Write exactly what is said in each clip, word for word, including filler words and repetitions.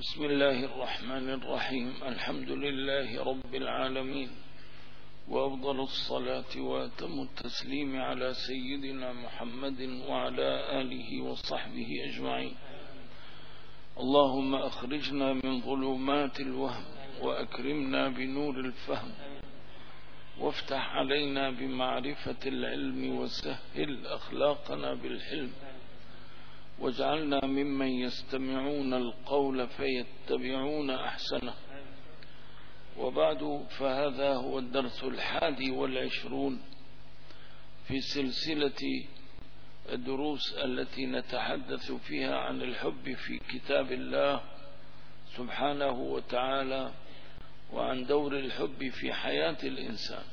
بسم الله الرحمن الرحيم. الحمد لله رب العالمين، وأفضل الصلاة وأتم التسليم على سيدنا محمد وعلى آله وصحبه أجمعين. اللهم أخرجنا من ظلمات الوهم وأكرمنا بنور الفهم، وافتح علينا بمعرفة العلم وسهل أخلاقنا بالحلم، واجعلنا ممن يستمعون القول فيتبعون أحسنه. وبعد، فهذا هو الدرس الحادي والعشرون في سلسلة الدروس التي نتحدث فيها عن الحب في كتاب الله سبحانه وتعالى، وعن دور الحب في حياة الإنسان.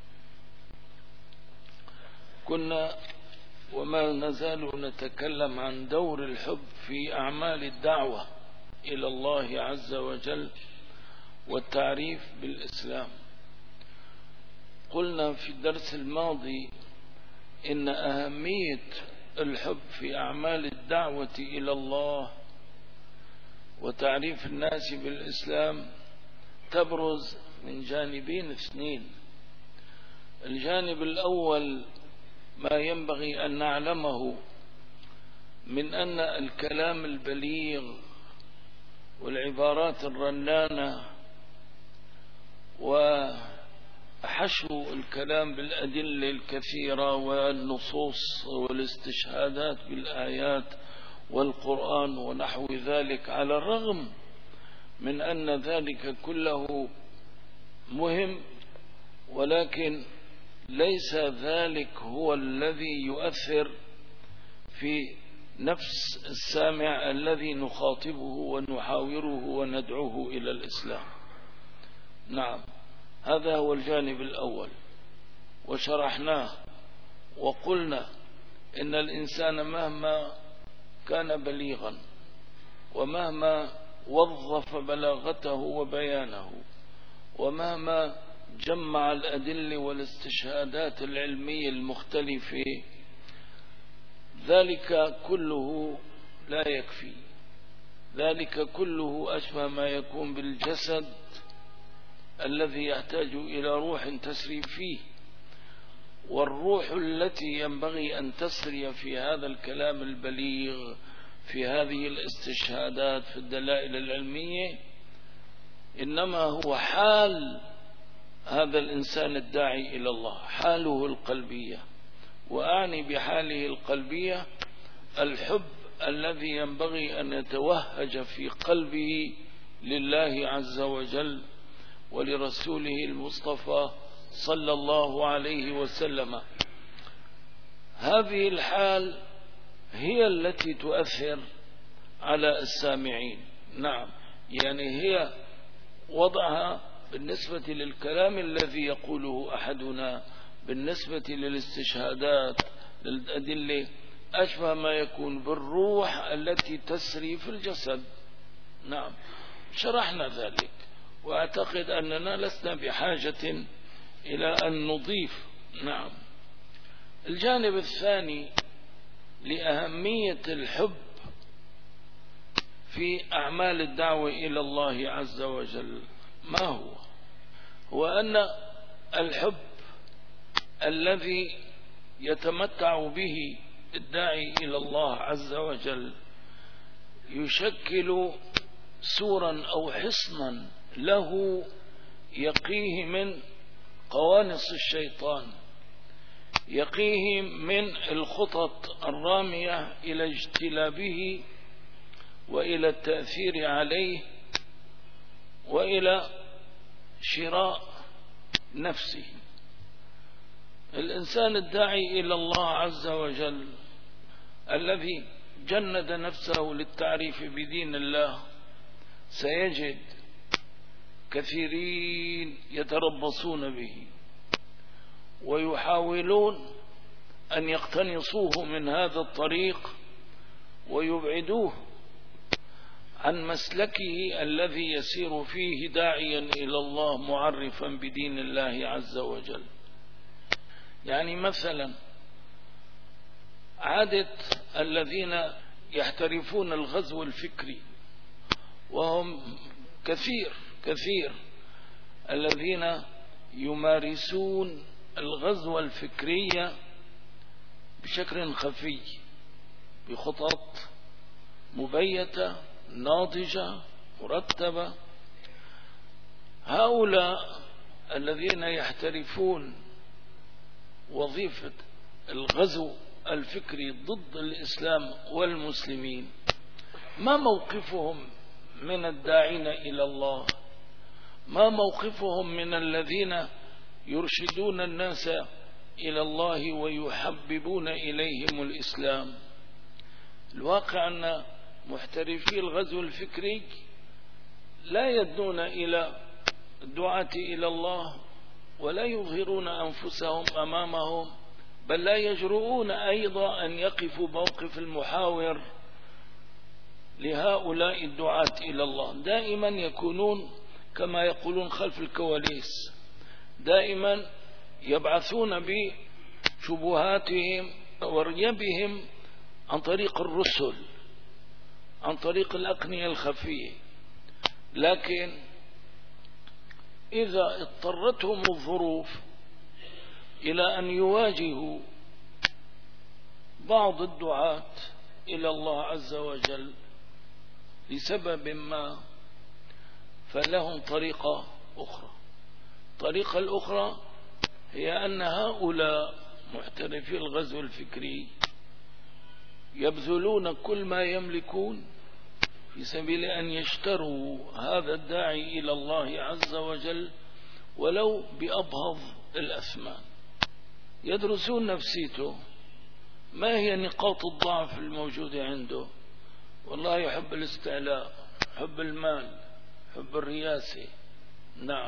كنا وما نزال نتكلم عن دور الحب في أعمال الدعوة إلى الله عز وجل والتعريف بالإسلام. قلنا في الدرس الماضي إن أهمية الحب في أعمال الدعوة إلى الله وتعريف الناس بالإسلام تبرز من جانبين اثنين. الجانب الأول ما ينبغي أن نعلمه من أن الكلام البليغ والعبارات الرنانة وحشو الكلام بالأدلة الكثيرة والنصوص والاستشهادات بالآيات والقرآن ونحو ذلك، على الرغم من أن ذلك كله مهم، ولكن ليس ذلك هو الذي يؤثر في نفس السامع الذي نخاطبه ونحاوره وندعوه إلى الإسلام. نعم، هذا هو الجانب الأول، وشرحناه وقلنا إن الإنسان مهما كان بليغا ومهما وظف بلاغته وبيانه ومهما جمع الأدلة والاستشهادات العلمية المختلفة، ذلك كله لا يكفي. ذلك كله أشبه ما يكون بالجسد الذي يحتاج إلى روح تسري فيه، والروح التي ينبغي أن تسري في هذا الكلام البليغ، في هذه الاستشهادات، في الدلائل العلمية، إنما هو حال هذا الإنسان الداعي إلى الله، حاله القلبية. وأعني بحاله القلبية الحب الذي ينبغي أن يتوهج في قلبه لله عز وجل ولرسوله المصطفى صلى الله عليه وسلم. هذه الحال هي التي تؤثر على السامعين. نعم، يعني هي وضعها بالنسبة للكلام الذي يقوله أحدنا، بالنسبة للاستشهادات للأدلة، أشبه ما يكون بالروح التي تسري في الجسد. نعم، شرحنا ذلك، وأعتقد أننا لسنا بحاجة إلى أن نضيف. نعم، الجانب الثاني لأهمية الحب في أعمال الدعوة إلى الله عز وجل ما هو؟ هو أن الحب الذي يتمتع به الداعي إلى الله عز وجل يشكل سورا أو حصنا له يقيه من قوانص الشيطان، يقيه من الخطط الرامية إلى اجتلابه وإلى التأثير عليه وإلى شراء نفسه. الإنسان الداعي إلى الله عز وجل الذي جند نفسه للتعريف بدين الله سيجد كثيرين يتربصون به ويحاولون أن يقتنصوه من هذا الطريق ويبعدوه عن مسلكه الذي يسير فيه داعيا إلى الله معرفا بدين الله عز وجل. يعني مثلا عادة الذين يحترفون الغزو الفكري وهم كثير كثير الذين يمارسون الغزو الفكري بشكل خفي بخطط مبيتة ناضجة مرتبة. هؤلاء الذين يحترفون وظيفة الغزو الفكري ضد الإسلام والمسلمين، ما موقفهم من الداعين إلى الله؟ ما موقفهم من الذين يرشدون الناس إلى الله ويحببون إليهم الإسلام؟ الواقع أن محترفي الغزو الفكري لا يدنون إلى الدعاة إلى الله ولا يظهرون أنفسهم أمامهم، بل لا يجرؤون أيضا أن يقفوا موقف المحاور لهؤلاء الدعاة إلى الله. دائما يكونون كما يقولون خلف الكواليس، دائما يبعثون بشبهاتهم وريبهم عن طريق الرسل، عن طريق الأقنية الخفية. لكن إذا اضطرتهم الظروف إلى أن يواجهوا بعض الدعاة إلى الله عز وجل لسبب ما، فلهم طريقة أخرى. الطريقة الأخرى هي أن هؤلاء محترفي الغزو الفكري يبذلون كل ما يملكون في سبيل أن يشتروا هذا الداعي إلى الله عز وجل ولو بأبهض الأثمان. يدرسون نفسيته، ما هي نقاط الضعف الموجودة عنده. والله يحب الاستعلاء، يحب المال، يحب الرياسة، نعم،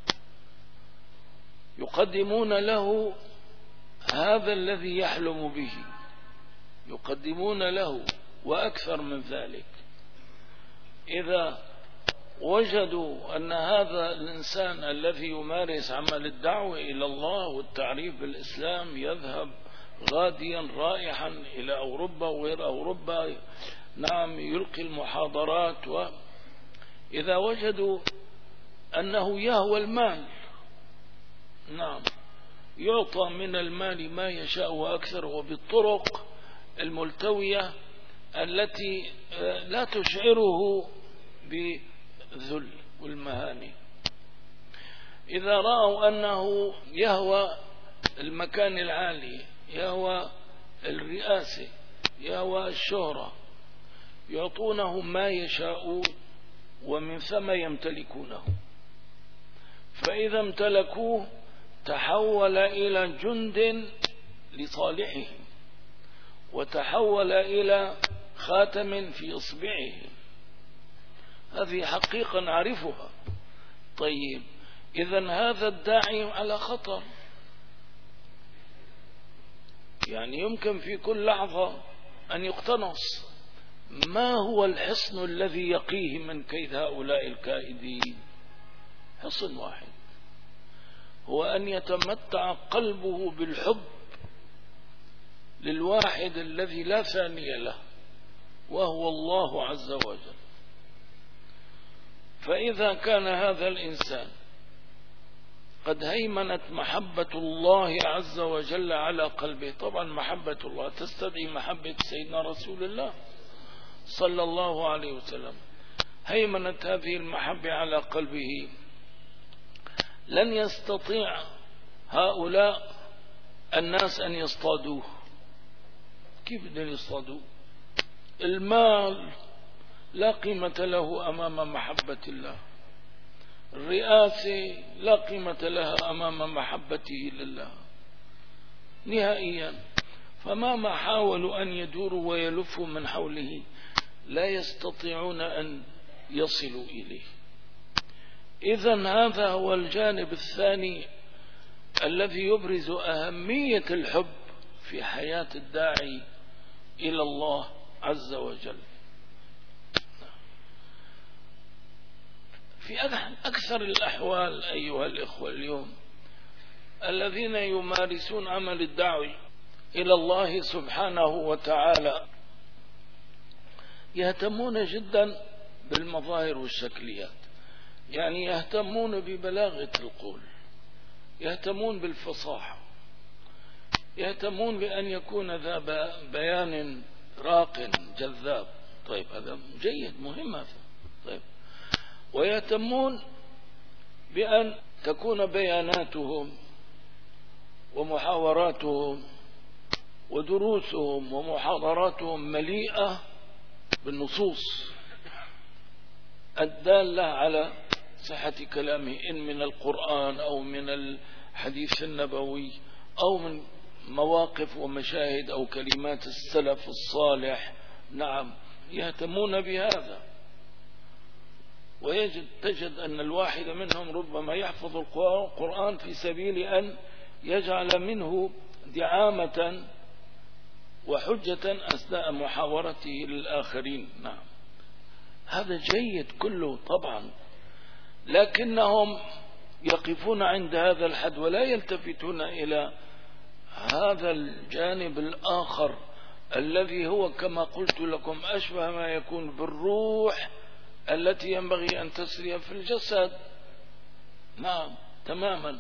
يقدمون له هذا الذي يحلم به، يقدمون له وأكثر من ذلك. إذا وجدوا أن هذا الإنسان الذي يمارس عمل الدعوة إلى الله والتعريف بالإسلام يذهب غاديا رائحا إلى أوروبا وغير أوروبا، نعم، يلقي المحاضرات، وإذا وجدوا أنه يهوى المال، نعم، يعطى من المال ما يشاء وأكثر وبالطرق الملتوية التي لا تشعره بالذل والمهانة. إذا رأوا أنه يهوى المكان العالي، يهوى الرئاسة، يهوى الشهرة، يعطونه ما يشاءون ومن ثم يمتلكونه. فإذا امتلكوه تحول إلى جند لصالحهم، وتحول إلى خاتم في إصبعهم. هذه حقيقة نعرفها. طيب، إذن هذا الداعي على خطر، يعني يمكن في كل لحظة أن يقتنص. ما هو الحصن الذي يقيه من كيد هؤلاء الكائدين؟ حصن واحد، هو أن يتمتع قلبه بالحب للواحد الذي لا ثاني له، وهو الله عز وجل. فإذا كان هذا الإنسان قد هيمنت محبة الله عز وجل على قلبه، طبعا محبة الله تستدعي محبة سيدنا رسول الله صلى الله عليه وسلم، هيمنت هذه المحبة على قلبه، لن يستطيع هؤلاء الناس أن يصطادوه. كيف بدهم يصطادوه؟ المال لا قيمة له أمام محبة الله، الرئاسة لا قيمة لها أمام محبته لله نهائيا. فمهما حاولوا أن يدوروا ويلفوا من حوله لا يستطيعون أن يصلوا إليه. إذن هذا هو الجانب الثاني الذي يبرز أهمية الحب في حياة الداعي إلى الله عز وجل. في أكثر الأحوال أيها الإخوة اليوم الذين يمارسون عمل الدعوة إلى الله سبحانه وتعالى يهتمون جدا بالمظاهر والشكليات، يعني يهتمون ببلاغة القول، يهتمون بالفصاحة، يهتمون بأن يكون ذا بيان راق جذاب. طيب هذا جيد مهم هذا. طيب ويهتمون بأن تكون بياناتهم ومحاوراتهم ودروسهم ومحاضراتهم مليئة بالنصوص الدالة على صحة كلامه، إن من القرآن أو من الحديث النبوي أو من مواقف ومشاهد أو كلمات السلف الصالح. نعم يهتمون بهذا. ويجد تجد أن الواحد منهم ربما يحفظ القرآن في سبيل أن يجعل منه دعامة وحجة أثناء محاورته للآخرين. نعم هذا جيد كله طبعا، لكنهم يقفون عند هذا الحد ولا يلتفتون إلى هذا الجانب الآخر الذي هو كما قلت لكم أشبه ما يكون بالروح التي ينبغي أن تسري في الجسد. نعم تماما.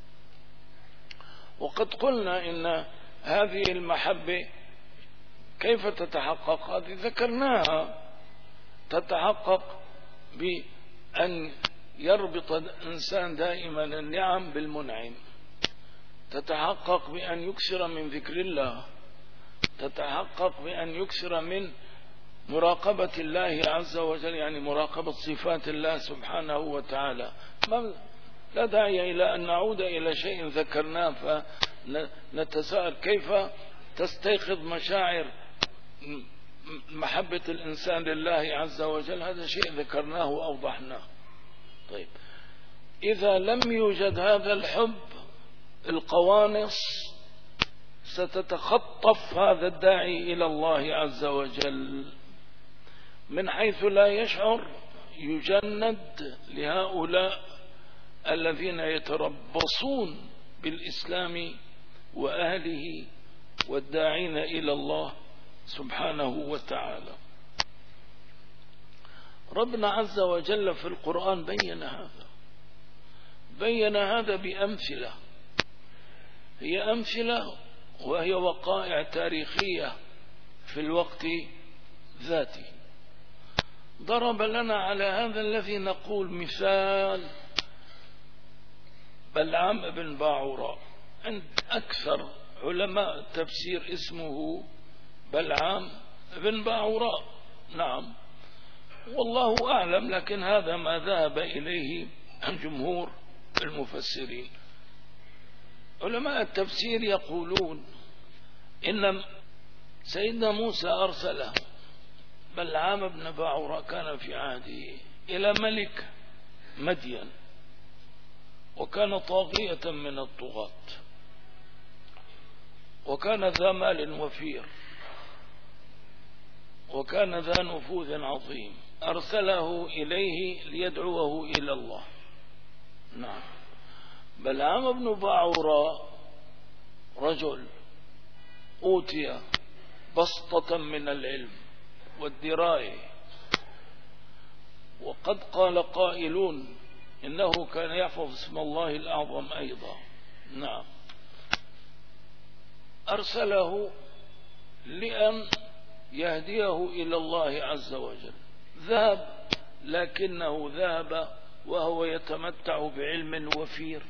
وقد قلنا إن هذه المحبة كيف تتحقق؟ هذه ذكرناها، تتحقق بأن يربط الإنسان دائما النعم بالمنعم، تتحقق بأن يكثر من ذكر الله، تتحقق بأن يكثر من مراقبة الله عز وجل، يعني مراقبة صفات الله سبحانه وتعالى. لا داعي إلى أن نعود إلى شيء ذكرناه فنتساءل كيف تستيقظ مشاعر محبة الإنسان لله عز وجل. هذا شيء ذكرناه وأوضحناه. طيب إذا لم يوجد هذا الحب القوانص ستتخطف هذا الداعي إلى الله عز وجل من حيث لا يشعر، يجند لهؤلاء الذين يتربصون بالإسلام وأهله والداعين إلى الله سبحانه وتعالى. ربنا عز وجل في القرآن بين هذا، بين هذا بأمثلة، هي أمثلة وهي وقائع تاريخية في الوقت ذاته. ضرب لنا على هذا الذي نقول مثال بلعام بن باعوراء. عند أكثر علماء التفسير اسمه بلعام بن باعوراء. نعم والله أعلم، لكن هذا ما ذهب إليه جمهور المفسرين. علماء التفسير يقولون إن سيدنا موسى أرسله بلعام بن باعوراء كان في عهده إلى ملك مدين، وكان طاغية من الطغاة، وكان ذا مال وفير، وكان ذا نفوذ عظيم. أرسله إليه ليدعوه إلى الله. نعم بلعام بن باعوراء رجل أوتي بسطة من العلم والدراية، وقد قال قائلون إنه كان يحفظ اسم الله الأعظم أيضا. نعم أرسله لأن يهديه إلى الله عز وجل. ذهب، لكنه ذهب وهو يتمتع بعلم وفير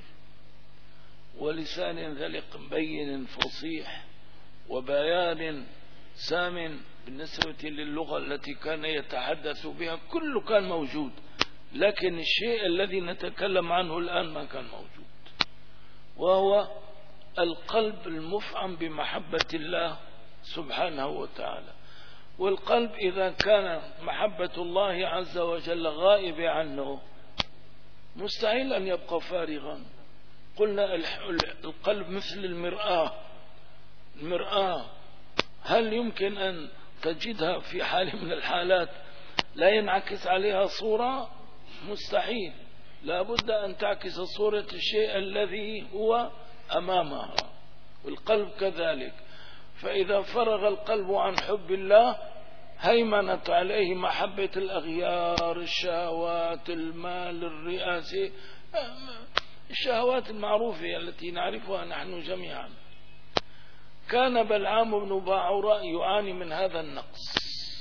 ولسان ذلق بين فصيح وبيان سام بالنسبة للغة التي كان يتحدث بها، كله كان موجود، لكن الشيء الذي نتكلم عنه الآن ما كان موجود، وهو القلب المفعم بمحبة الله سبحانه وتعالى. والقلب إذا كان محبة الله عز وجل غائبة عنه مستحيل أن يبقى فارغا. قلنا القلب مثل المرآة، المرآة هل يمكن أن تجدها في حال من الحالات لا ينعكس عليها صورة؟ مستحيل، لا بد أن تعكس صورة الشيء الذي هو أمامها. والقلب كذلك، فإذا فرغ القلب عن حب الله هيمنت عليه محبة الأغيار، الشهوات، المال، الرئاسة، الشهوات المعروفة التي نعرفها نحن جميعا. كان بلعام بن باعوراء يعاني من هذا النقص،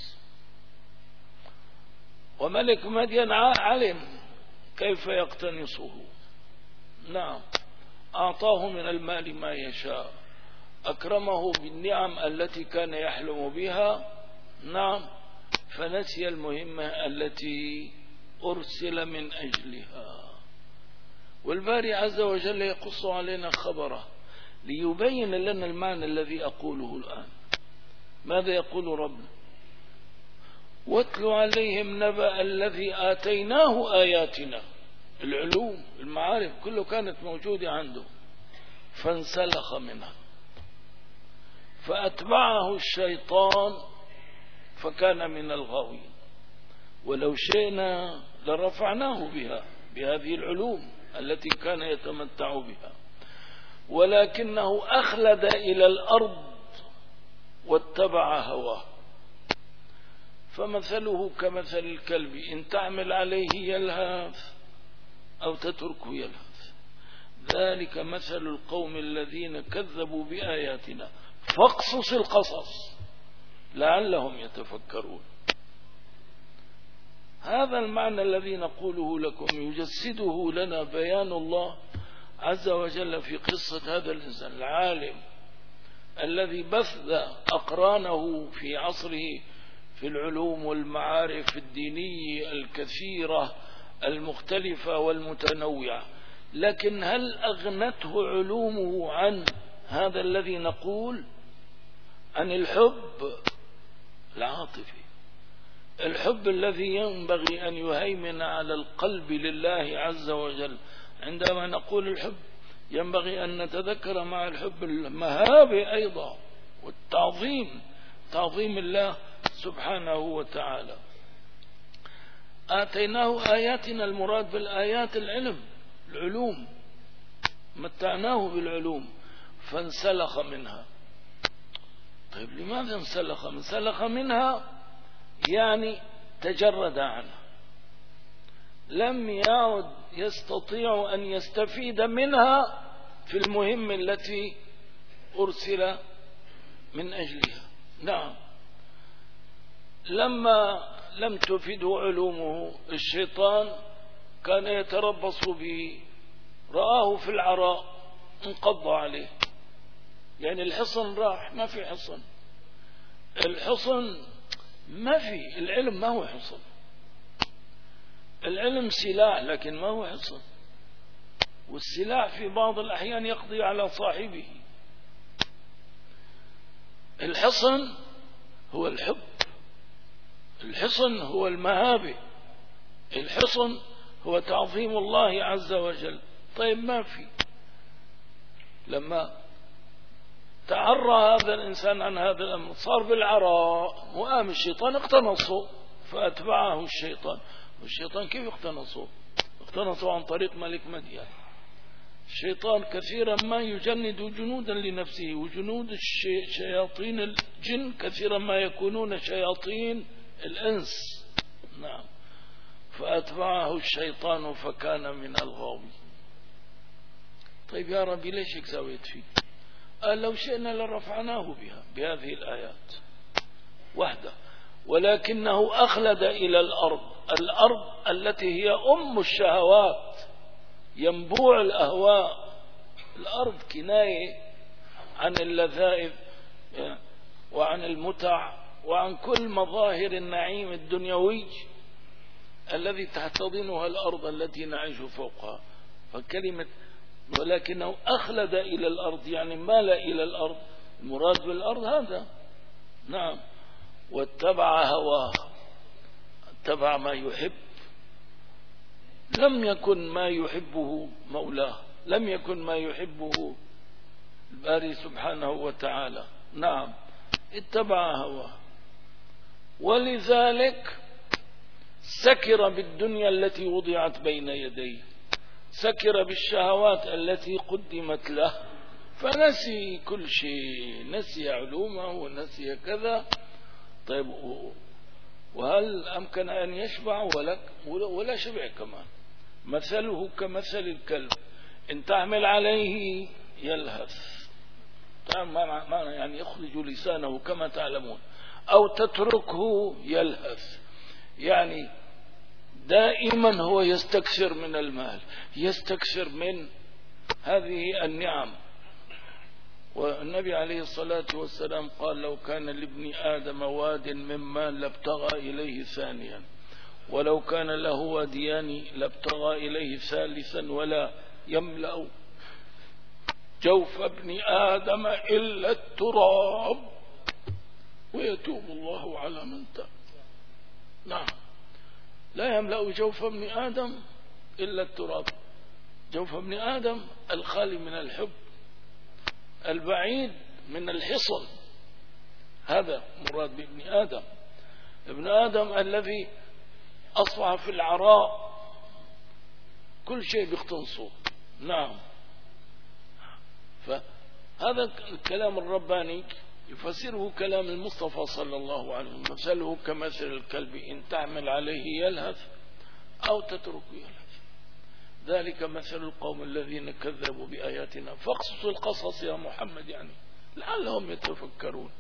وملك مدين علم كيف يقتنصه. نعم، أعطاه من المال ما يشاء، أكرمه بالنعم التي كان يحلم بها. نعم، فنسي المهمة التي أرسل من أجلها. والباري عز وجل يقص علينا خبره ليبين لنا المعنى الذي أقوله الآن. ماذا يقول ربنا؟ واتل عليهم نبأ الذي آتيناه آياتنا. العلوم المعارف كله كانت موجودة عنده، فانسلخ منها فأتبعه الشيطان فكان من الغاوين. ولو شئنا لرفعناه بها، بهذه العلوم التي كان يتمتع بها، ولكنه أخلد إلى الأرض واتبع هواه. فمثله كمثل الكلب إن تعمل عليه يلهث أو تتركه يلهث. ذلك مثل القوم الذين كذبوا بآياتنا فاقصص القصص لعلهم يتفكرون. هذا المعنى الذي نقوله لكم يجسده لنا بيان الله عز وجل في قصة هذا الإنسان العالم الذي بث أقرانه في عصره في العلوم والمعارف الدينية الكثيرة المختلفة والمتنوعة. لكن هل أغنته علومه عن هذا الذي نقول عن الحب العاطفي، الحب الذي ينبغي أن يهيمن على القلب لله عز وجل؟ عندما نقول الحب ينبغي أن نتذكر مع الحب المهابة أيضا والتعظيم، تعظيم الله سبحانه وتعالى. آتيناه آياتنا، المراد بالآيات العلم، العلوم، متعناه بالعلوم فانسلخ منها. طيب لماذا انسلخ؟ انسلخ منها يعني تجرد عنها، لم يعد يستطيع أن يستفيد منها في المهمة التي أرسل من أجلها. نعم، لما لم تفده علومه الشيطان كان يتربص به، رآه في العراء انقض عليه، يعني الحصن راح، ما في حصن، الحصن ما في، العلم ما هو حصن، العلم سلاح لكن ما هو حصن، والسلاح في بعض الأحيان يقضي على صاحبه. الحصن هو الحب، الحصن هو المهابة، الحصن هو تعظيم الله عز وجل. طيب ما في، لما تعرى هذا الإنسان عن هذا الأمر صار بالعراء، وقام الشيطان اقتنصه فأتبعه الشيطان. والشيطان كيف اقتنصه؟ اقتنصه عن طريق ملك مدين. الشيطان كثيرا ما يجند جنودا لنفسه، وجنود شياطين الجن كثيرا ما يكونون شياطين الإنس. نعم، فأتبعه الشيطان فكان من الغاوين. طيب يا ربي ليش هيك سويت فيه؟ قال لو شئنا لرفعناه بها، بهذه الآيات وحده، ولكنه أخلد إلى الأرض، الأرض التي هي أم الشهوات، ينبوع الأهواء. الأرض كناية عن اللذائذ وعن المتع وعن كل مظاهر النعيم الدنيوي الذي تحتضنها الأرض التي نعيش فوقها. فكلمة ولكنه أخلد إلى الأرض يعني مال إلى الأرض، المراد بالأرض هذا. نعم، واتبع هواه، اتبع ما يحب، لم يكن ما يحبه مولاه، لم يكن ما يحبه الباري سبحانه وتعالى. نعم، اتبع هواه، ولذلك سكر بالدنيا التي وضعت بين يديه، سكر بالشهوات التي قدمت له، فنسي كل شيء، نسي علومه ونسي كذا. طيب وهل أمكن أن يشبع ولا, ولا شبع كمان. مثله كمثل الكلب إن تعمل عليه يلهث، يعني يخرج لسانه كما تعلمون، أو تتركه يلهث، يعني دائما هو يستكثر من المال، يستكثر من هذه النعم. والنبي عليه الصلاة والسلام قال لو كان لابن آدم واد من مال لابتغى إليه ثانيا، ولو كان له واديان لابتغى إليه ثالثا، ولا يملأ جوف ابن آدم إلا التراب ويتوب الله على من تاب. نعم، لا يملأ جوف ابن آدم إلا التراب. جوف ابن آدم الخالي من الحب، البعيد من الحصن، هذا مراد بابن آدم. ابن آدم الذي أصبح في العراء كل شيء بيختنصه. نعم، فهذا الكلام الرباني يفسره كلام المصطفى صلى الله عليه وسلم، مثله كمثل الكلب إن تعمل عليه يلهث أو تتركه يلهث، ذلك مثل القوم الذين كذبوا بآياتنا فاقصص القصص يا محمد، يعني لعلهم يتفكرون.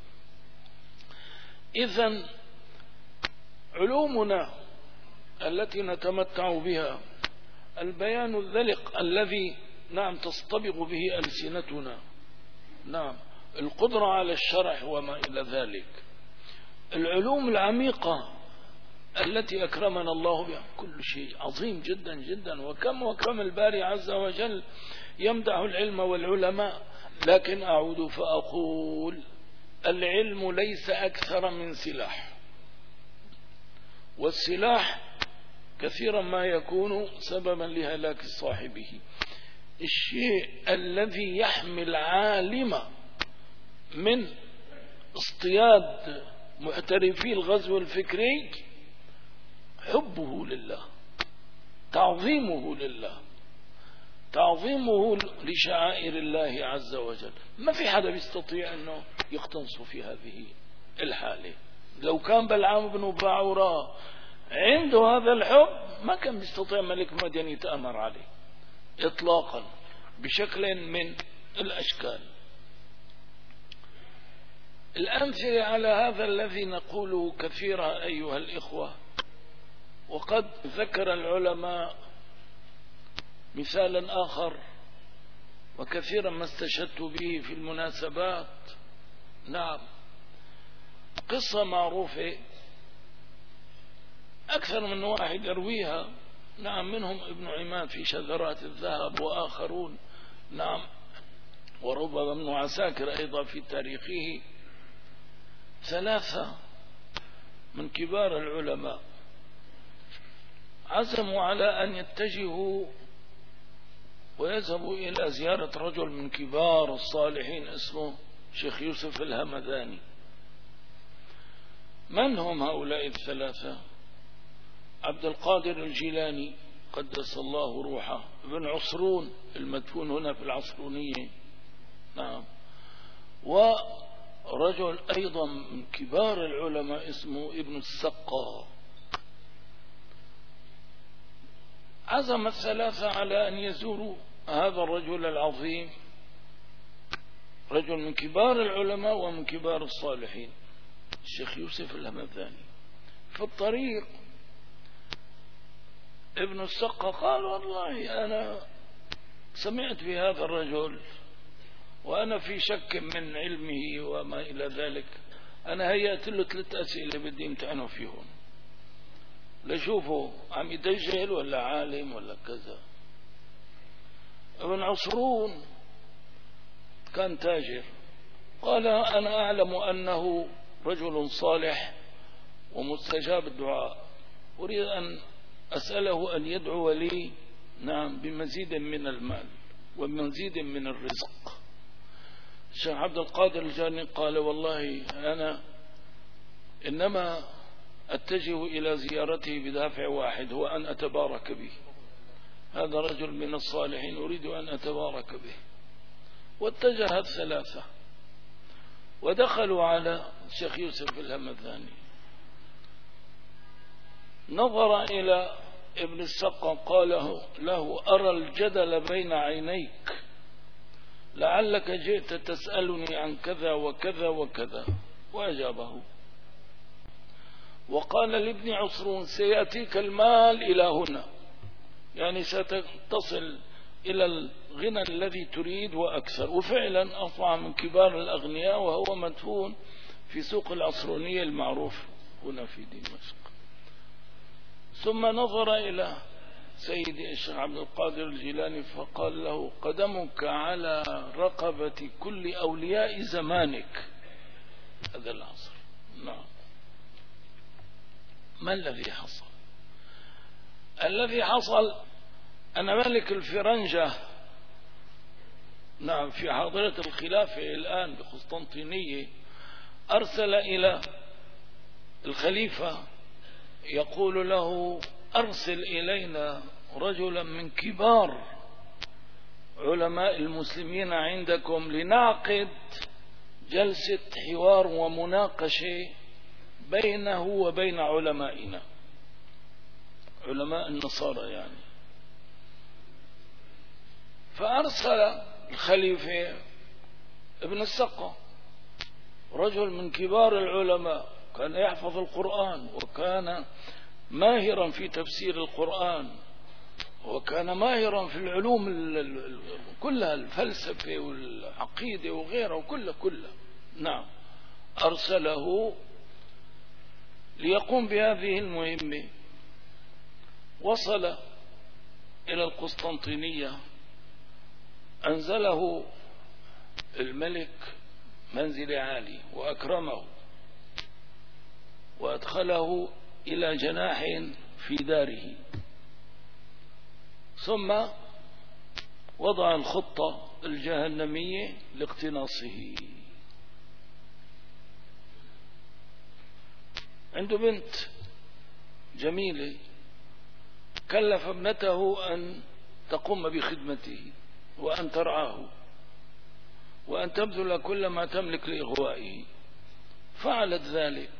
إذن علومنا التي نتمتع بها، البيان الذلق الذي نعم تصطبغ به ألسنتنا، نعم القدرة على الشرح وما إلى ذلك، العلوم العميقة التي أكرمنا الله بها، كل شيء عظيم جدا جدا. وكم وكم الباري عز وجل يمدح العلم والعلماء، لكن أعود فأقول العلم ليس أكثر من سلاح، والسلاح كثيرا ما يكون سببا لهلاك صاحبه. الشيء الذي يحمي العالم من اصطياد محترفي الغزو الفكري حبه لله، تعظيمه لله، تعظيمه لشعائر الله عز وجل. ما في حدا بيستطيع أنه يقتنص في هذه الحالة. لو كان بلعام بن باعورة عنده هذا الحب ما كان بيستطيع ملك مدين يتأمر عليه إطلاقا بشكل من الأشكال. الأمثلة على هذا الذي نقوله كثيرا أيها الإخوة، وقد ذكر العلماء مثالا آخر وكثيرا ما استشهدت به في المناسبات. نعم، قصة معروفة أكثر من واحد يرويها، نعم منهم ابن عماد في شذرات الذهب وآخرون، نعم وربما ابن عساكر أيضا في تاريخه. ثلاثة من كبار العلماء عزموا على أن يتجهوا ويذهبوا إلى زيارة رجل من كبار الصالحين اسمه شيخ يوسف الهمداني. من هم هؤلاء الثلاثة؟ عبد القادر الجيلاني قدس الله روحه، ابن عصرون المدفون هنا في العصرونية، نعم، ورجل أيضا من كبار العلماء اسمه ابن السقا. عزم الثلاثة على أن يزوروا هذا الرجل العظيم، رجل من كبار العلماء ومن كبار الصالحين، الشيخ يوسف الهمداني. في الطريق ابن السقا قال والله أنا سمعت بهذا الرجل وأنا في شك من علمه وما إلى ذلك، أنا هيأت له ثلاث أسئلة بدي امتحنه فيهم لشوفه عم يدجل ولا عالم ولا كذا. ابن عصرون كان تاجر، قال أنا أعلم أنه رجل صالح ومستجاب الدعاء، أريد أن أسأله أن يدعو لي، نعم، بمزيد من المال ومزيد من الرزق. الشيخ عبد القادر الجاني قال والله أنا إنما أتجه إلى زيارته بدافع واحد، هو أن أتبارك به، هذا رجل من الصالحين أريد أن أتبارك به. واتجه الثلاثة ودخلوا على الشيخ يوسف الهمداني. نظر إلى ابن السقا قال له أرى الجدل بين عينيك لعلك جئت تسألني عن كذا وكذا وكذا، وأجابه. وقال لابن عصرون سيأتيك المال إلى هنا، يعني ستصل إلى الغنى الذي تريد وأكثر. وفعلا أصبح من كبار الأغنياء، وهو مدفون في سوق العصرونية المعروف هنا في دمشق. ثم نظر إلى سيدي الشيخ عبد القادر الجيلاني فقال له قدمك على رقبة كل أولياء زمانك هذا العصر. نعم. ما الذي حصل؟ الذي حصل أن ملك الفرنجة، نعم، في حاضرة الخلافة الآن بقسطنطينية، أرسل إلى الخليفة يقول له أرسل إلينا رجلا من كبار علماء المسلمين عندكم لنعقد جلسة حوار ومناقشة بينه وبين علمائنا، علماء النصارى يعني. فأرسل الخليفة ابن السقا، رجل من كبار العلماء، كان يحفظ القرآن وكان ماهرا في تفسير القرآن، وكان ماهرا في العلوم كلها، الفلسفة والعقيدة وغيرها وكلها كلها. نعم. أرسله ليقوم بهذه المهمة. وصل إلى القسطنطينية، أنزله الملك منزل عالي وأكرمه وأدخله إلى جناح في داره، ثم وضع الخطة الجهنمية لاقتناصه. عنده بنت جميلة، كلف ابنته أن تقوم بخدمته وأن ترعاه وأن تبذل كل ما تملك لإغوائه، فعلت ذلك.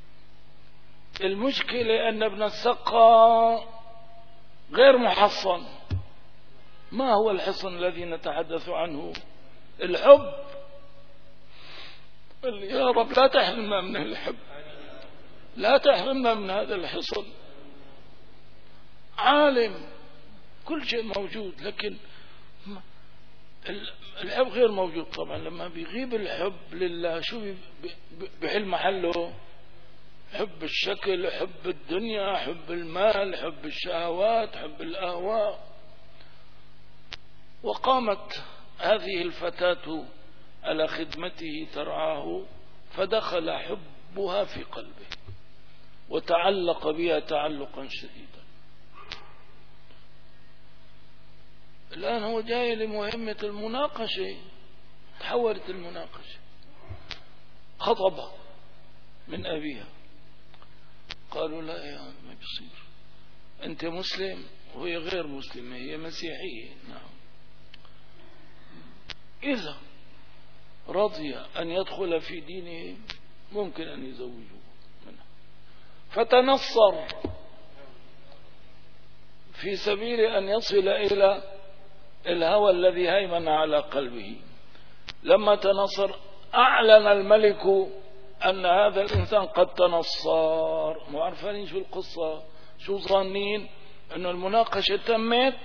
المشكلة أن ابن السقا غير محصن. ما هو الحصن الذي نتحدث عنه؟ الحب. يا رب لا تحرمنا من الحب، لا تحرمنا من هذا الحصن. عالم، كل شيء موجود، لكن الحب غير موجود. طبعا لما بيغيب الحب لله شو بحل محله؟ حب الشكل، حب الدنيا، حب المال، حب الشهوات، حب الأهواء. وقامت هذه الفتاة على خدمته ترعاه، فدخل حبها في قلبه وتعلق بها تعلقا شديدا. الآن هو جاي لمهمة المناقشة، تحولت المناقشة. خطبها من أبيها، قالوا لا يا ما بيصير، أنت مسلم وهي غير مسلمة، هي مسيحية. نعم. إذا رضي أن يدخل في دينه ممكن أن يزوجوه منها. فتنصر في سبيل أن يصل إلى الهوى الذي هيمن على قلبه. لما تنصر أعلن الملك أن هذا الإنسان قد تنصر. مو عارفين شو القصة، شو ظانين أن المناقشة تمت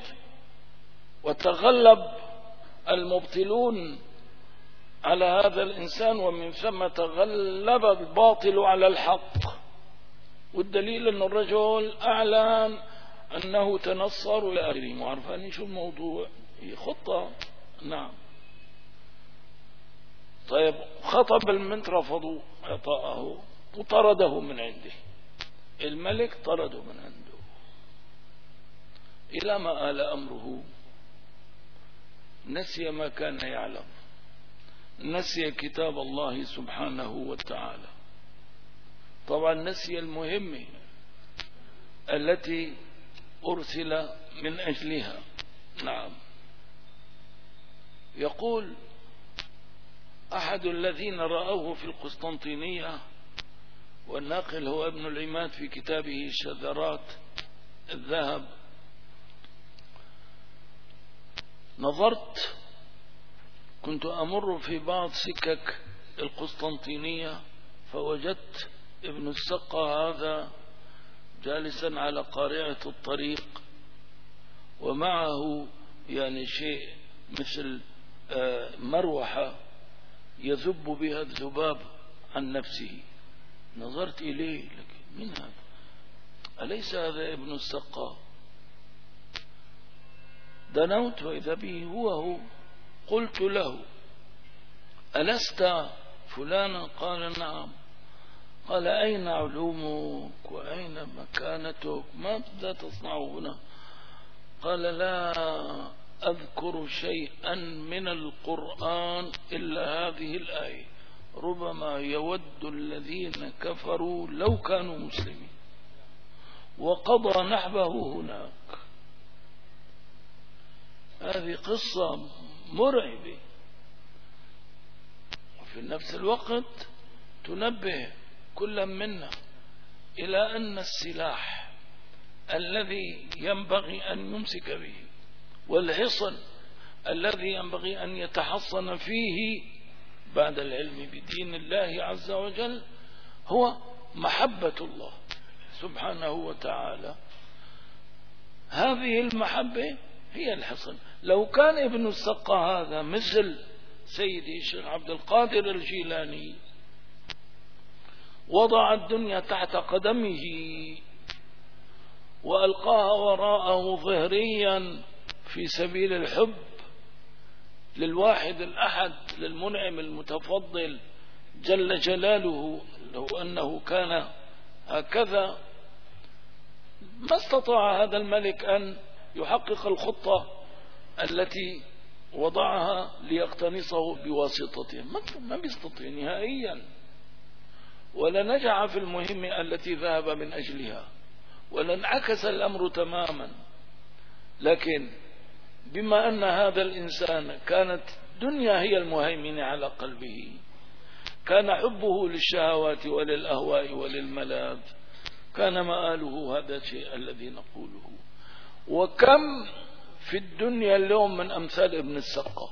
وتغلب المبطلون على هذا الإنسان، ومن ثم تغلب الباطل على الحق. والدليل أن الرجل أعلن أنه تنصر إلى آخره. مو عارفين شو الموضوع، هي خطة. نعم. طيب، خطب المنت، رفضوا إعطاءه وطرده من عنده. الملك طرده من عنده. إلى ما آل أمره، نسي ما كان يعلم، نسي كتاب الله سبحانه وتعالى. طبعا نسي المهمة التي أرسل من أجلها. نعم. يقول أحد الذين رأوه في القسطنطينية والناقل هو ابن العماد في كتابه شذرات الذهب. نظرت، كنت أمر في بعض سكك القسطنطينية فوجدت ابن السقا هذا جالسا على قارعة الطريق ومعه يعني شيء مثل مروحة يذب بها الذباب عن نفسه. نظرت إليه، لكن من هذا؟ أليس هذا ابن السقا؟ دنوت وإذا به هو هو. قلت له: ألست فلانا؟ قال: نعم. قال: أين علومك وأين مكانتك؟ ماذا تصنع هنا؟ قال: لا أذكر شيئا من القرآن إلا هذه الآية: ربما يود الذين كفروا لو كانوا مسلمين. وقضى نحبه هناك. هذه قصة مرعبة، وفي نفس الوقت تنبه كل منا إلى أن السلاح الذي ينبغي أن يمسك به والحصن الذي ينبغي أن يتحصن فيه بعد العلم بدين الله عز وجل هو محبة الله سبحانه وتعالى. هذه المحبة هي الحصن. لو كان ابن السقا هذا مثل سيدي الشيخ عبد القادر الجيلاني وضع الدنيا تحت قدمه وألقاها وراءه ظهريا في سبيل الحب للواحد الأحد للمنعم المتفضل جل جلاله، لو أنه كان هكذا ما استطاع هذا الملك أن يحقق الخطة التي وضعها ليقتنصه بواسطته. ما بيستطيع نهائيا، ولا نجح في المهمة التي ذهب من أجلها، ولا انعكس الأمر تماما. لكن بما أن هذا الإنسان كانت دنيا هي المهيمنة على قلبه، كان حبه للشهوات وللأهواء وللملاذ، كان مآله هذا الشيء الذي نقوله. وكم في الدنيا اليوم من أمثال ابن السقا.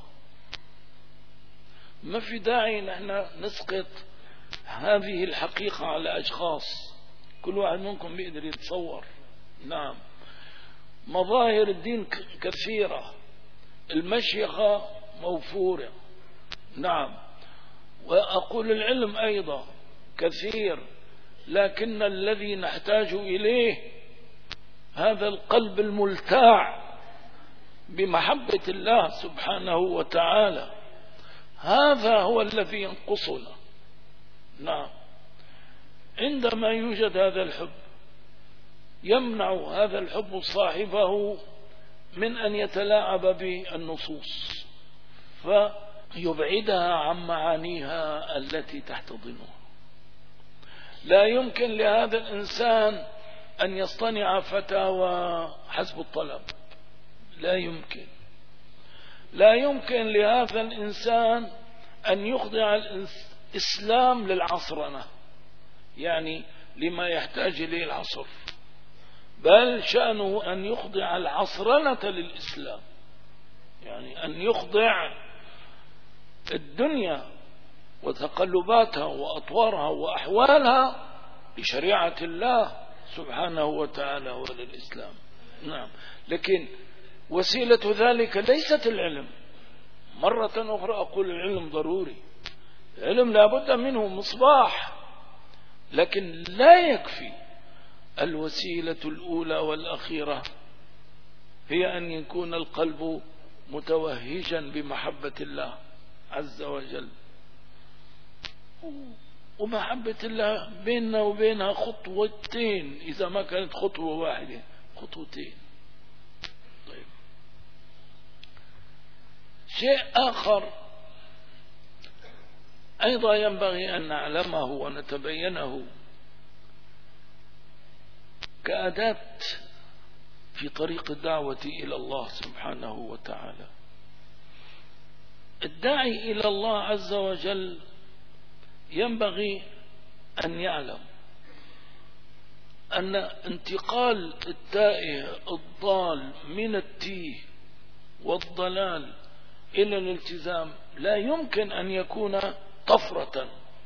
ما في داعي نحن نسقط هذه الحقيقة على أشخاص، كل واحد منكم بيقدر يتصور. نعم، مظاهر الدين كثيرة، المشيخة موفورة، نعم، وأقول العلم أيضا كثير، لكن الذي نحتاج إليه هذا القلب الملتاع بمحبة الله سبحانه وتعالى. هذا هو الذي ينقصنا. نعم، عندما يوجد هذا الحب يمنع هذا الحب صاحبه من أن يتلاعب بالنصوص فيبعدها عن معانيها التي تحتضنها. لا يمكن لهذا الإنسان أن يصطنع فتاوى حسب الطلب، لا يمكن. لا يمكن لهذا الإنسان أن يخضع الإسلام للعصرنة، يعني لما يحتاج إليه العصر، بل شأنه أن يخضع العصرنة للإسلام، يعني أن يخضع الدنيا وتقلباتها وأطوارها وأحوالها لشريعة الله سبحانه وتعالى وللإسلام. نعم، لكن وسيلة ذلك ليست العلم. مرة أخرى أقول العلم ضروري، العلم لا بد منه مصباح، لكن لا يكفي. الوسيلة الأولى والأخيرة هي أن يكون القلب متوهجا بمحبة الله عز وجل. ومحبة الله بيننا وبينها خطوتين، إذا ما كانت خطوة واحدة خطوتين. طيب، شيء آخر أيضا ينبغي أن نعلمه ونتبينه كأداة في طريق الدعوة إلى الله سبحانه وتعالى. الداعي إلى الله عز وجل ينبغي أن يعلم أن انتقال التائه الضال من التيه والضلال إلى الالتزام لا يمكن أن يكون طفرة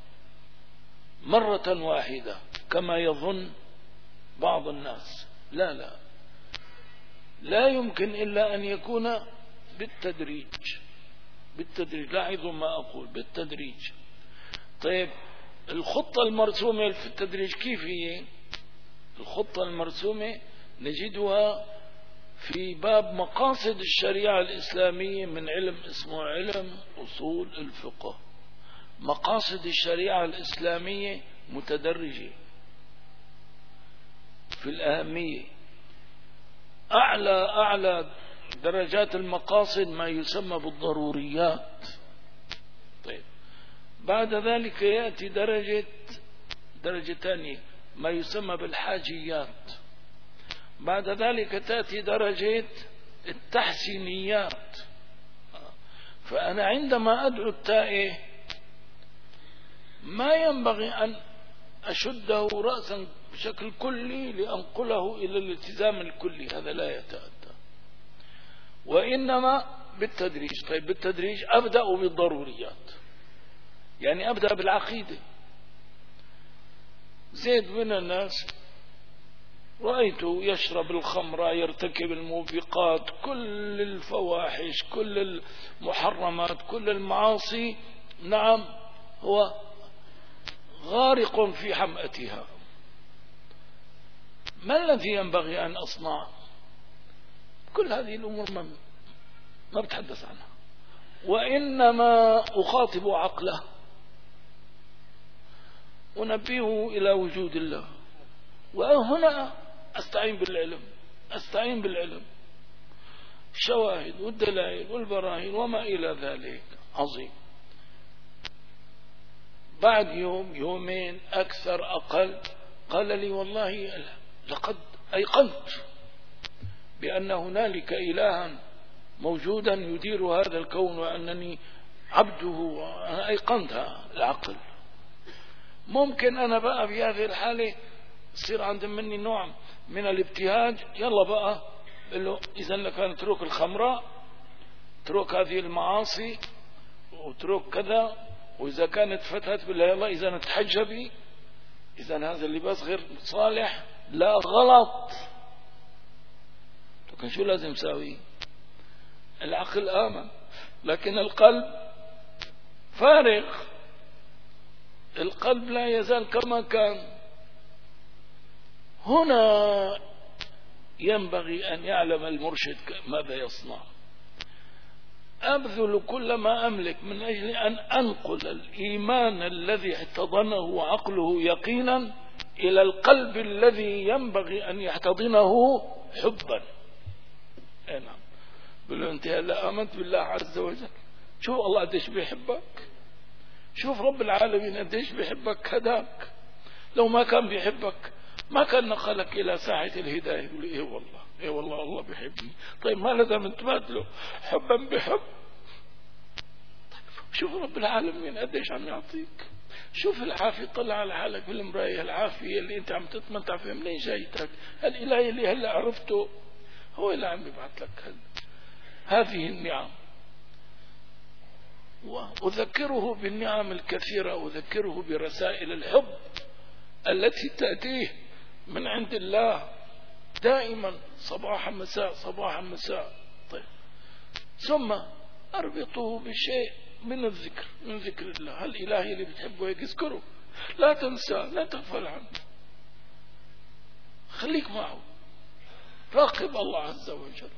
مرة واحدة كما يظن بعض الناس. لا لا لا يمكن إلا أن يكون بالتدريج بالتدريج. لاحظوا ما أقول بالتدريج. طيب الخطة المرسومة في التدريج كيف هي؟ الخطة المرسومة نجدها في باب مقاصد الشريعة الإسلامية من علم اسمه علم أصول الفقه. مقاصد الشريعة الإسلامية متدرجة في الأهمية. أعلى أعلى درجات المقاصد ما يسمى بالضروريات. طيب بعد ذلك يأتي درجة درجة ثانية ما يسمى بالحاجيات. بعد ذلك تأتي درجة التحسينيات. فأنا عندما أدعو التائه ما ينبغي أن أشده رأسا بشكل كلي لأنقله إلى الالتزام الكلي، هذا لا يتأتى، وإنما بالتدريج. طيب بالتدريج أبدأ بالضروريات، يعني أبدأ بالعقيدة. زيد من الناس رأيته يشرب الخمر، يرتكب الموبقات، كل الفواحش، كل المحرمات، كل المعاصي، نعم هو غارق في حمأتها. ما الذي ينبغي أن أصنع؟ كل هذه الأمور ما, ما بتحدث عنها، وإنما أخاطب عقله ونبيه إلى وجود الله. وهنا أستعين بالعلم أستعين بالعلم الشواهد والدلائل والبراهين وما إلى ذلك. عظيم. بعد يوم يومين أكثر أقل قال لي والله لقد أيقنت بأن هنالك إلها موجودا يدير هذا الكون وأنني عبده. أنا أيقنتها العقل. ممكن أنا بقى في هذه الحالة يصير عندي مني نوع من الابتهاج. يلا بقى إذا لك أن اترك الخمراء، اترك هذه المعاصي، واترك كذا، وإذا كانت فتحت بالله يلا إذا تحجبي، إذا هذا اللباس غير صالح، لا غلط. لكن شو لازم ساوي؟ العقل آمن لكن القلب فارغ. القلب لا يزال كما كان. هنا ينبغي أن يعلم المرشد ماذا يصنع. أبذل كل ما أملك من أجل أن أنقل الإيمان الذي احتضنه عقله يقينا إلى القلب الذي ينبغي أن يحتضنه حبا. أي نعم. بلو أنت هلا آمنت بالله عز وجل، شوف الله قديش بيحبك، شوف رب العالمين قديش بيحبك، هداك. لو ما كان بيحبك ما كان نقلك إلى ساحة الهداية. يقول إيه والله إيه والله الله بيحبني. طيب ما لازم نتبادله حبا بحب. طيب شوف رب العالمين قديش عم يعطيك. شوف العافية، طلع على حالك بالمراية، العافية اللي انت عم تتمتع فيها منين جايتك؟ الإله اللي هلا عرفته هو اللي عم يبعث لك هذه النعم. وأذكره بالنعم الكثيرة، أذكره برسائل الحب التي تأتيه من عند الله دائما صباحا مساء صباحا مساء. طيب ثم أربطه بشيء من الذكر، من ذكر الله. الإلهي اللي بتحبه هيك اذكره، لا تنسى، لا تغفل عنه، خليك معه، راقب الله عز وجل.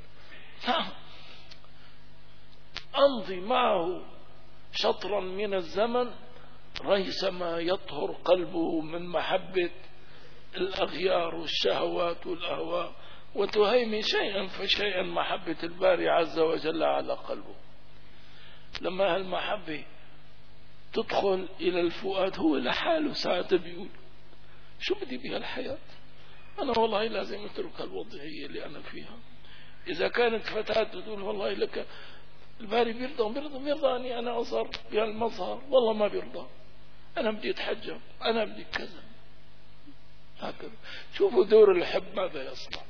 أمضي معه شطرا من الزمن ريثما يطهر قلبه من محبة الأغيار والشهوات والأهواء، وتهيمن شيئا فشيئا محبة الباري عز وجل على قلبه. لما هالمحبة تدخل إلى الفؤاد هو لحاله ساعة بيقول شو بدي بها الحياة؟ أنا والله لازم أترك الوضعية اللي أنا فيها. إذا كانت فتاة تقول والله لك الباري بيرضى بيرضى بيرضاني أنا أظهر بهالمظهر، والله ما بيرضى، أنا بدي أتحجب، أنا بدي كذا. هكذا. شوفوا دور الحب ماذا يصنع.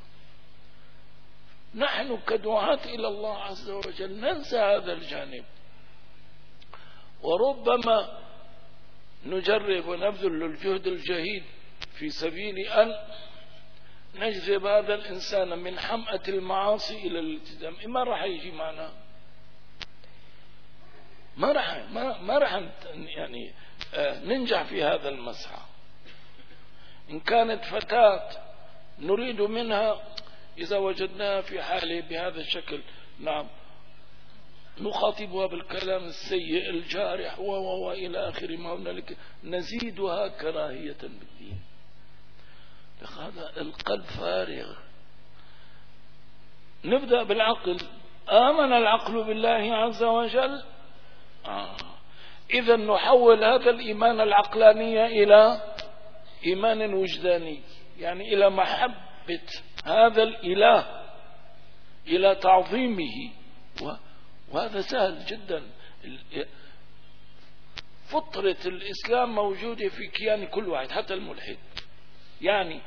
نحن كدعاة إلى الله عز وجل ننسى هذا الجانب، وربما نجرب ونبذل الجهد الجهيد في سبيل أن نجذب هذا الإنسان من حمأة المعاصي إلى الالتزام. ما راح يجي معنا، ما راح ما, ما راح يعني ننجح في هذا المسعى. إن كانت فتاة نريد منها إذا وجدناها في حاله بهذا الشكل، نعم، نخاطبها بالكلام السيء الجارح وإلى آخر ما هنالك، نزيدها كراهية بالدين. هذا القلب فارغ. نبدأ بالعقل. آمن العقل بالله عز وجل، آه. إذا نحول هذا الإيمان العقلاني إلى إيمان وجداني، يعني إلى محبة هذا الإله، إلى تعظيمه، وهذا سهل جدا. فطرة الإسلام موجودة في كيان كل واحد حتى الملحد، يعني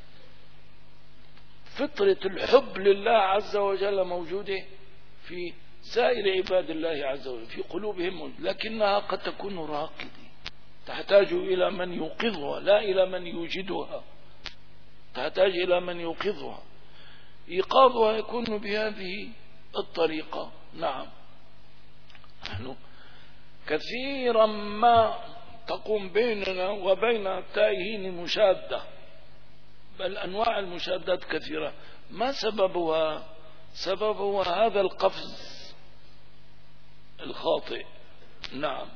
فطرة الحب لله عز وجل موجودة في سائر عباد الله عز وجل في قلوبهم، لكنها قد تكون راقدة، تحتاج إلى من يوقظها لا إلى من يوجدها، تحتاج إلى من يوقظها. إيقاظها يكون بهذه الطريقة. نعم، نحن كثيرا ما تقوم بيننا وبين التائهين مشادة، بل أنواع المشادات كثيرة. ما سببها؟ سببها هذا القفز الخاطئ. نعم،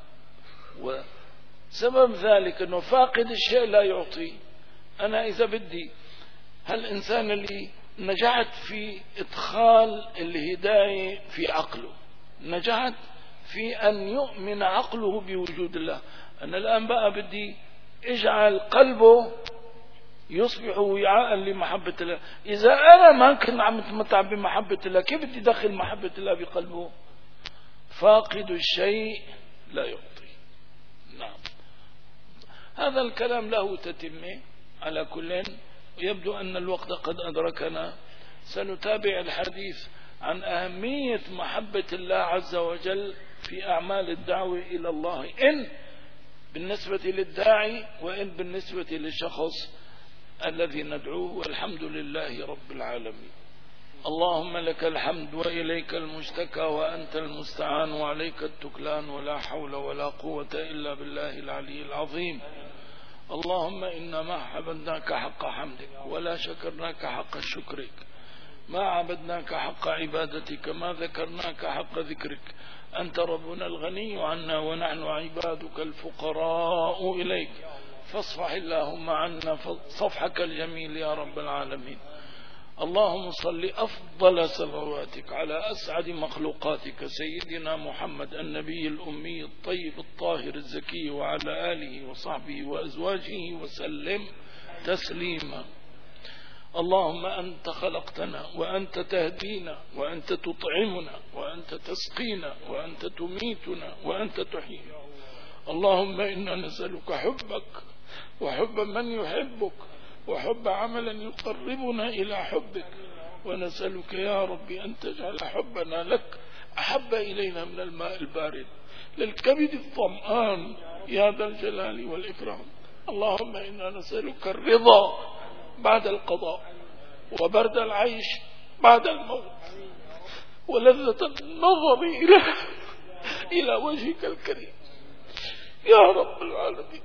وسبب ذلك أنه فاقد الشيء لا يعطي. أنا إذا بدي هالإنسان اللي نجحت في إدخال الهداية في عقله، نجحت في أن يؤمن عقله بوجود الله، أنا الآن بقى بدي اجعل قلبه يصبح وعاء لمحبة الله. إذا أنا ما كنت عم أتمتع بمحبة الله، كيف بدي أدخل محبة الله بقلبه؟ فاقد الشيء لا يعطي. نعم، هذا الكلام له تتمة. على كل يبدو أن الوقت قد أدركنا. سنتابع الحديث عن أهمية محبة الله عز وجل في أعمال الدعوة إلى الله، إن بالنسبة للداعي وإن بالنسبة للشخص الذي ندعوه. والحمد لله رب العالمين. اللهم لك الحمد وإليك المشتكى وأنت المستعان وعليك التكلان، ولا حول ولا قوة إلا بالله العلي العظيم. اللهم إنا ما عبدناك حق حمدك ولا شكرناك حق شكرك، ما عبدناك حق عبادتك، ما ذكرناك حق ذكرك. أنت ربنا الغني عنا ونحن عبادك الفقراء إليك، فاصفح اللهم عنا صفحك الجميل يا رب العالمين. اللهم صل أفضل صلواتك على أسعد مخلوقاتك سيدنا محمد النبي الأمي الطيب الطاهر الزكي، وعلى آله وصحبه وأزواجه وسلم تسليما. اللهم أنت خلقتنا وأنت تهدينا وأنت تطعمنا وأنت تسقينا وأنت تميتنا وأنت تحيينا. اللهم إنا نسألك حبك وحب من يحبك وحب عملا يقربنا إلى حبك، ونسألك يا ربي أن تجعل حبنا لك أحب إلينا من الماء البارد للكبد الظمآن يا ذا الجلال والإكرام. اللهم إنا نسألك الرضا بعد القضاء، وبرد العيش بعد الموت، ولذة النظر إلى إلى وجهك الكريم يا رب العالمين.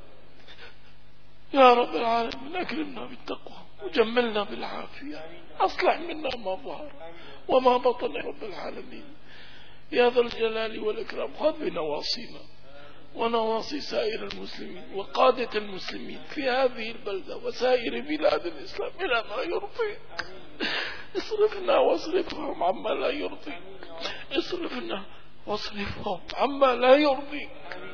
يا رب العالمين أكرمنا بالتقوى وجملنا بالعافية، أصلح منا ما ظهر وما بطن يا رب العالمين يا ذا الجلال والإكرام. خذ بنواصينا ونواصي سائر المسلمين وقادة المسلمين في هذه البلدة وسائر بلاد الإسلام إلى ما يرضيك. اصرفنا واصرفهم عما لا يرضيك، اصرفنا واصرفهم عما لا يرضيك.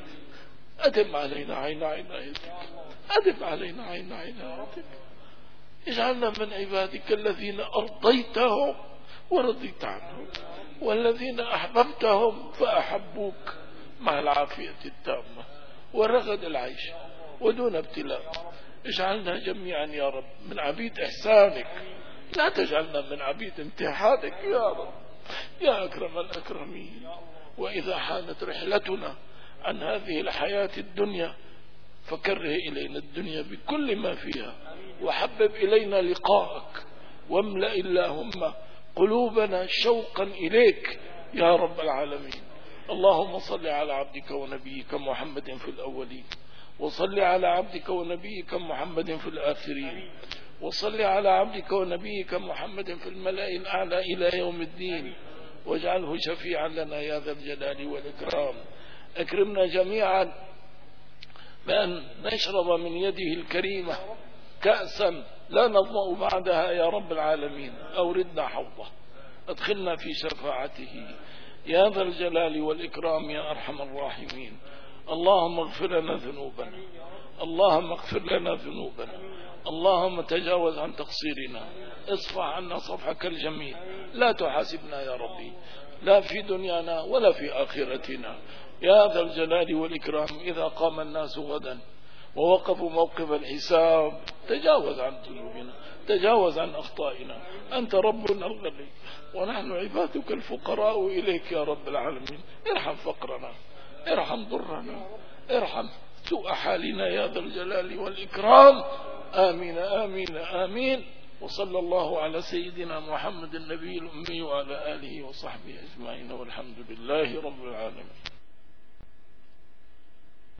أدم علينا عين عنايتك، أدم علينا عين عنايتك. اجعلنا من عبادك الذين أرضيتهم ورضيت عنهم، والذين أحببتهم فأحبوك مع العافية التامة ورغد العيش ودون ابتلاء اجعلنا جميعا يا رب من عبيد إحسانك، لا تجعلنا من عبيد امتحانك يا رب يا أكرم الأكرمين. وإذا حانت رحلتنا عن هذه الحياة الدنيا فكره إلينا الدنيا بكل ما فيها، وحبب إلينا لقاءك، واملأ اللهم قلوبنا شوقا إليك يا رب العالمين. اللهم صل على عبدك ونبيك محمد في الأولين، وصل على عبدك ونبيك محمد في الآخرين، وصل على عبدك ونبيك محمد في الملأ الأعلى إلى يوم الدين، واجعله شفيعا لنا يا ذا الجلال والإكرام. أكرمنا جميعا بأن نشرب من يده الكريمة كأسا لا نظمأ بعدها يا رب العالمين. أوردنا حوضه، أدخلنا في شفاعته يا ذا الجلال والإكرام يا أرحم الراحمين. اللهم اغفر لنا ذنوبنا، اللهم اغفر لنا ذنوبنا، اللهم تجاوز عن تقصيرنا، اصفح عنا صفحك الجميل، لا تحاسبنا يا ربي لا في دنيانا ولا في آخرتنا يا ذا الجلال والإكرام. إذا قام الناس غدا ووقفوا موقف الحساب تجاوز عن ذنوبنا، تجاوز عن أخطائنا، أنت ربنا الغني ونحن عبادك الفقراء إليك يا رب العالمين. ارحم فقرنا، ارحم ضرنا، ارحم سوء حالنا يا ذا الجلال والإكرام. آمين آمين آمين. وصلى الله على سيدنا محمد النبي الأمي وعلى آله وصحبه أجمعين، والحمد لله رب العالمين.